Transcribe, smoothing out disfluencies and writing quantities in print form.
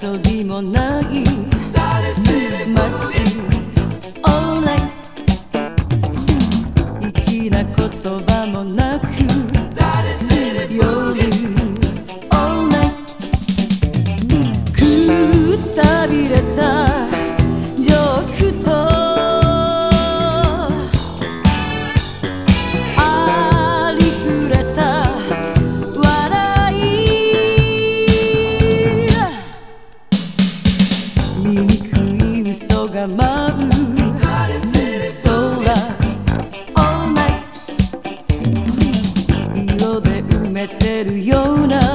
遊びもない街 All night 粋な言葉もなく夜 All night くたびれたジョークとありふれた笑い醜い嘘が舞う空 All night 色で埋めてるような